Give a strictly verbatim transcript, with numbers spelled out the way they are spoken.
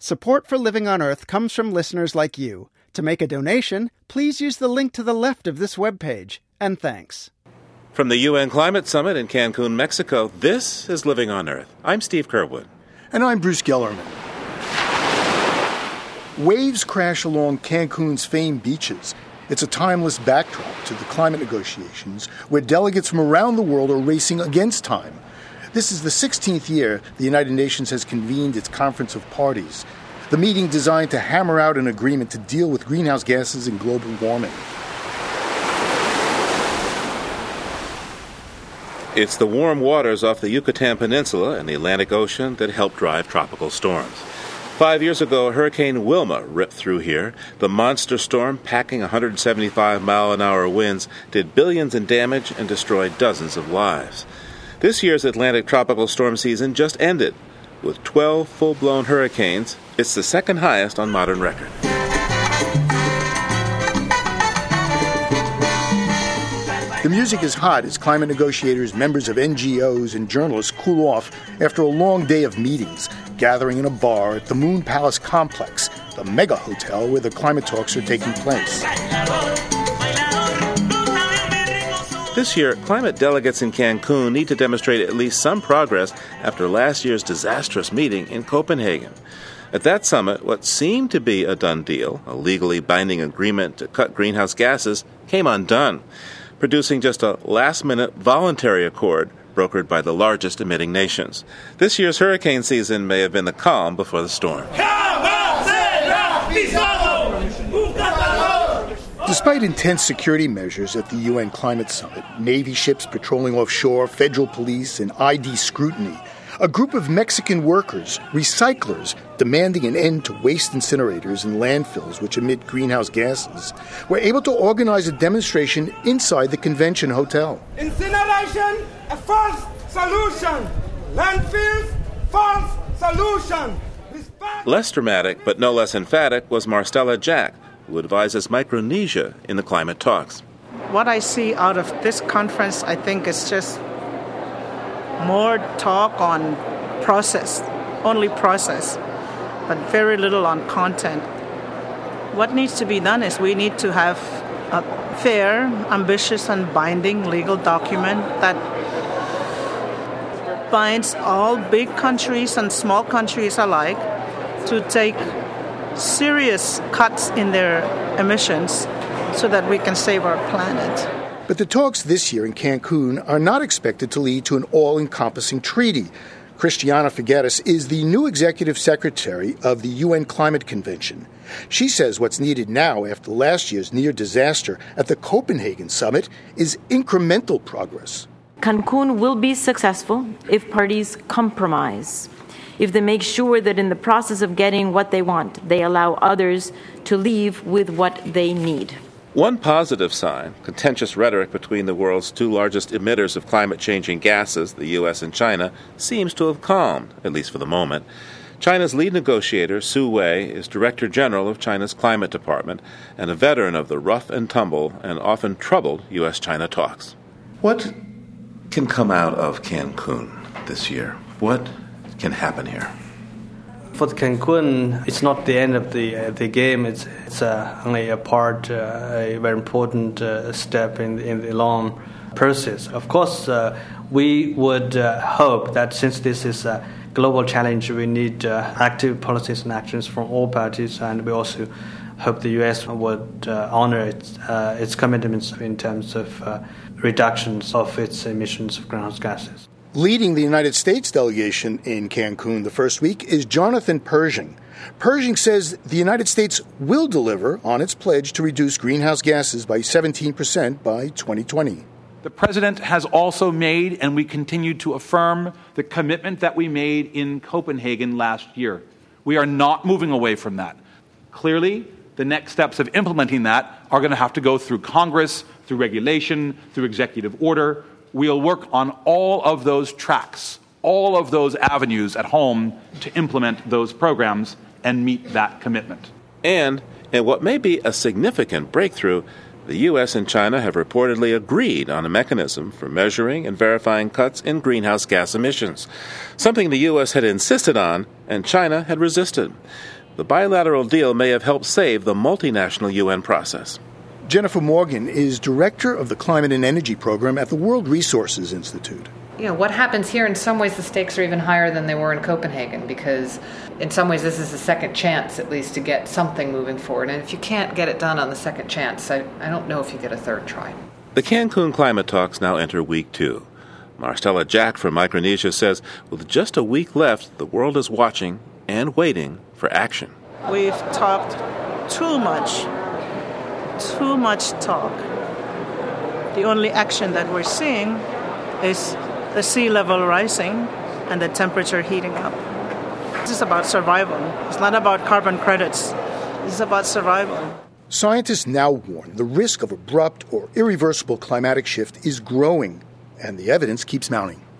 Support for Living on Earth comes from listeners like you. To make a donation, please use the link to the left of this webpage. And thanks. From the U N Climate Summit in Cancun, Mexico, this is Living on Earth. I'm Steve Curwood. And I'm Bruce Gellerman. Waves crash along Cancun's famed beaches. It's a timeless backdrop to the climate negotiations where delegates from around the world are racing against time. This is the sixteenth year the United Nations has convened its Conference of Parties, the meeting designed to hammer out an agreement to deal with greenhouse gases and global warming. It's the warm waters off the Yucatan Peninsula and the Atlantic Ocean that help drive tropical storms. Five years ago, Hurricane Wilma ripped through here. The monster storm, packing one hundred seventy-five mile an hour winds, did billions in damage and destroyed dozens of lives. This year's Atlantic tropical storm season just ended. With twelve full-blown hurricanes, it's the second highest on modern record. The music is hot as climate negotiators, members of N G Os, and journalists cool off after a long day of meetings, gathering in a bar at the Moon Palace Complex, the mega hotel where the climate talks are taking place. This year, climate delegates in Cancun need to demonstrate at least some progress after last year's disastrous meeting in Copenhagen. At that summit, what seemed to be a done deal, a legally binding agreement to cut greenhouse gases, came undone, producing just a last-minute voluntary accord brokered by the largest emitting nations. This year's hurricane season may have been the calm before the storm. Despite intense security measures at the U N Climate Summit, Navy ships patrolling offshore, federal police, and I D scrutiny, a group of Mexican workers, recyclers, demanding an end to waste incinerators and landfills which emit greenhouse gases, were able to organize a demonstration inside the convention hotel. Incineration, a false solution. Landfills, false solution. Respect- Less dramatic, but no less emphatic, was Marcella Jack, who advises Micronesia in the climate talks. What I see out of this conference, I think, is just more talk on process, only process, but very little on content. What needs to be done is we need to have a fair, ambitious, and binding legal document that binds all big countries and small countries alike to take serious cuts in their emissions so that we can save our planet. But the talks this year in Cancun are not expected to lead to an all-encompassing treaty. Christiana Figueres is the new executive secretary of the U N Climate Convention. She says what's needed now after last year's near disaster at the Copenhagen summit is incremental progress. Cancun will be successful if parties compromise, if they make sure that in the process of getting what they want, they allow others to leave with what they need. One positive sign, contentious rhetoric between the world's two largest emitters of climate-changing gases, the U S and China, seems to have calmed, at least for the moment. China's lead negotiator, Su Wei, is Director General of China's Climate Department and a veteran of the rough and tumble and often troubled U S China talks. What can come out of Cancun this year? What can happen here? For Cancun, it's not the end of the uh, the game. It's it's uh, only a part, uh, a very important uh, step in in the long process. Of course, uh, we would uh, hope that since this is a global challenge, we need uh, active policies and actions from all parties, and we also hope the U S would uh, honor its uh, its commitments in terms of uh, reductions of its emissions of greenhouse gases. Leading the United States delegation in Cancun the first week is Jonathan Pershing. Pershing says the United States will deliver on its pledge to reduce greenhouse gases by seventeen percent by twenty twenty. The President has also made, and we continue to affirm, the commitment that we made in Copenhagen last year. We are not moving away from that. Clearly, the next steps of implementing that are going to have to go through Congress, through regulation, through executive order. We'll work on all of those tracks, all of those avenues at home to implement those programs and meet that commitment. And, in what may be a significant breakthrough, The U S and China have reportedly agreed on a mechanism for measuring and verifying cuts in greenhouse gas emissions, something the U S had insisted on and China had resisted. The bilateral deal may have helped save the multinational U N process. Jennifer Morgan is director of the Climate and Energy Program at the World Resources Institute. You know, what happens here, in some ways the stakes are even higher than they were in Copenhagen, because in some ways this is a second chance, at least, to get something moving forward. And if you can't get it done on the second chance, I, I don't know if you get a third try. The Cancun climate talks now enter week two. Marcella Jack from Micronesia says with just a week left, the world is watching and waiting for action. We've talked too much, too much talk. The only action that we're seeing is the sea level rising and the temperature heating up. This is about survival. It's not about carbon credits. This is about survival. Scientists now warn the risk of abrupt or irreversible climatic shift is growing, and the evidence keeps mounting.